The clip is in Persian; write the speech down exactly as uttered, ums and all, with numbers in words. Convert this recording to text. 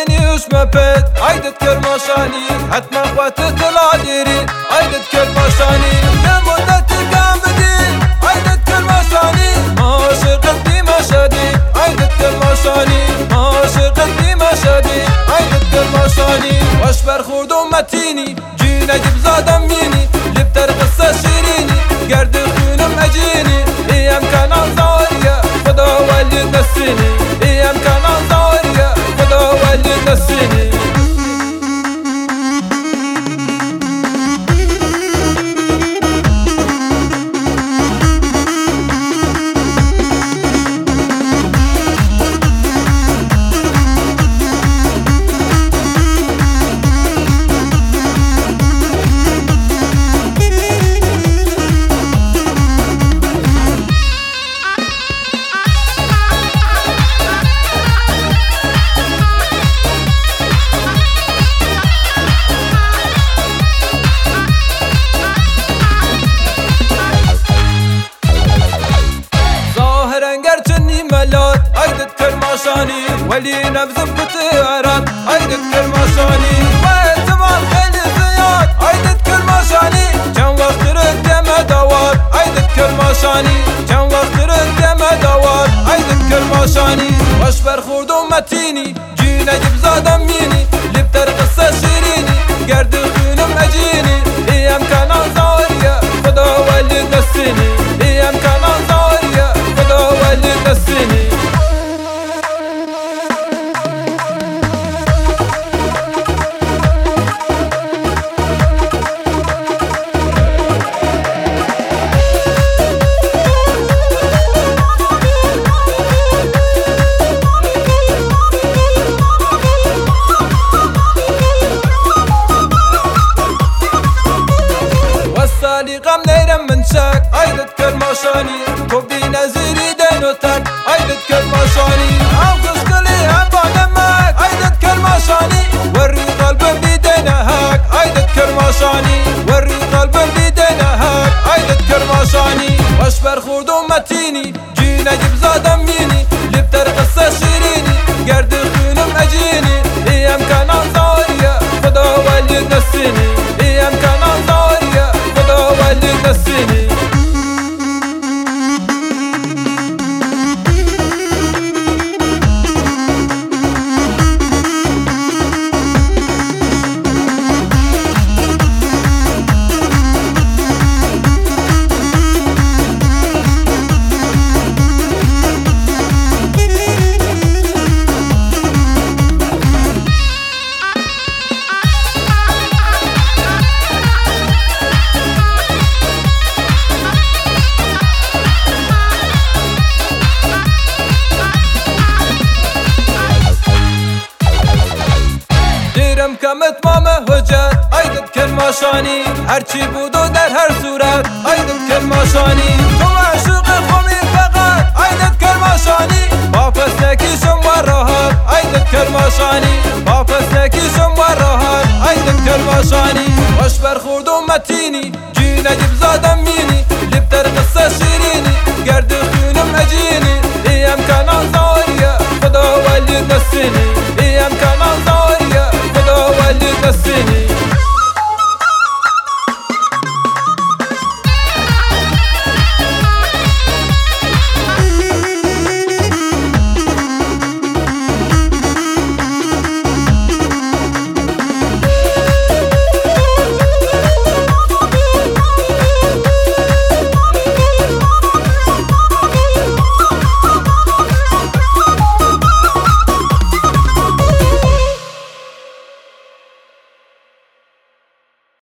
بینی وش مپت عیدت کرماشانی حتما خواتت العادیری عیدت کرماشانی لمدت کامدی عیدت کرماشانی عاشقت بی مشادی عیدت کرماشانی عاشقت بی مشادی عیدت کرماشانی واش برخورد و متینی جی نجیب زادم مینی لبتر قصه شیرینی گرد خونم اجینی ایم کنان زاریا خدا ولی نسینی ایم کنان زاریا خدا ولی نسینی عیدت کرماشانی ولی نبضم بتعرض عیدت کرماشانی واحتمال خیلی زیاد عیدت کرماشانی چند وقت رد دم دوار عیدت کرماشانی چند وقت رد دم دوار عیدت کرماشانی واش برخورد و متینی جی نجیب زادم مینی لبتر قصه شیرینی گرد خونم اجینی ایم کنان زاریا خدا ولی نسینی ایم کنان زاریا خدا ولی نسینی غم نیرم من شک عیدت کرماشانی تو بی نظیری دین و تک عیدت کرماشانی هم خوشگلی هم با نمک عیدت کرماشانی وری قلبم بی دین حق عیدت کرماشانی وری قلبم بی دین حق عیدت کرماشانی واش برخورد و متینی جی نجیب زادم مینی لبتر قصه شیرینی گرد خونم اجینی ایم کنان زاریا خدا ولی نسینی ایم کنان زاریا خدا ولی نسینی کم اتمام حجت عیدت کرماشانی هرچی بود و در هر صورت عیدت کرماشانی تو معشوق خومی فقط عیدت کرماشانی با پس نکیشم و راحت عیدت کرماشانی با پس نکیشم و راحت عیدت کرماشانی واش برخورد و متینی جی نجیب زادم مینی لبتر قصه شیرینی گرد خونم اجینی ایم کنان زاریا خدا ولی نسینی